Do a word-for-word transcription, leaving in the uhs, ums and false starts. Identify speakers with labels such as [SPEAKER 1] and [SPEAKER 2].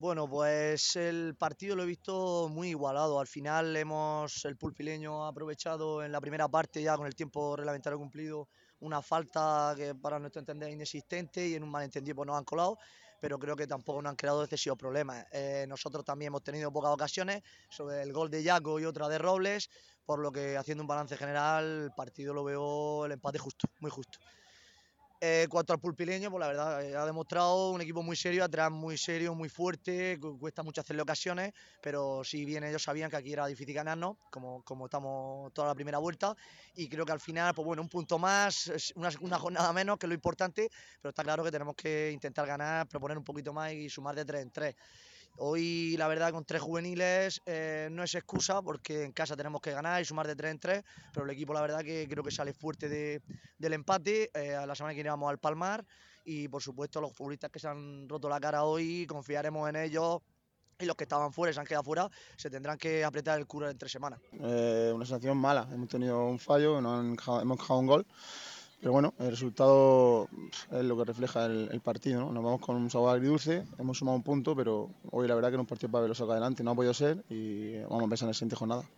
[SPEAKER 1] Bueno, pues el partido lo he visto muy igualado. Al final hemos, el pulpileño ha aprovechado en la primera parte ya con el tiempo reglamentario cumplido una falta que para nuestro entender es inexistente y en un malentendido pues, nos han colado, pero creo que tampoco nos han creado excesivos problemas. Eh, nosotros también hemos tenido pocas ocasiones sobre el gol de Yaco y otra de Robles, por lo que haciendo un balance general el partido lo veo el empate justo, muy justo. Eh, cuanto al pulpileño, pues la verdad, eh, ha demostrado un equipo muy serio, atrás muy serio, muy fuerte, cu cuesta mucho hacerle ocasiones, pero si bien ellos sabían que aquí era difícil ganarnos, como, como estamos toda la primera vuelta, y creo que al final, pues bueno, un punto más, una, una jornada menos, que es lo importante, pero está claro que tenemos que intentar ganar, proponer un poquito más y sumar de tres en tres. Hoy, la verdad, con tres juveniles eh, no es excusa porque en casa tenemos que ganar y sumar de tres en tres, pero el equipo, la verdad, que creo que sale fuerte de, del empate. Eh, a la semana que viene vamos al Palmar y, por supuesto, los futbolistas que se han roto la cara hoy, confiaremos en ellos y los que estaban fuera y se han quedado fuera se tendrán que apretar el culo en tres semanas.
[SPEAKER 2] Eh, una sensación mala, hemos tenido un fallo, no han encajado- hemos encajado un gol, pero bueno, el resultado es lo que refleja el, el partido, ¿no? Nos vamos con un sabor agridulce, hemos sumado un punto, pero hoy la verdad que no es un partido para verlo sacar adelante, no ha podido ser y vamos a pensar en la siguiente jornada.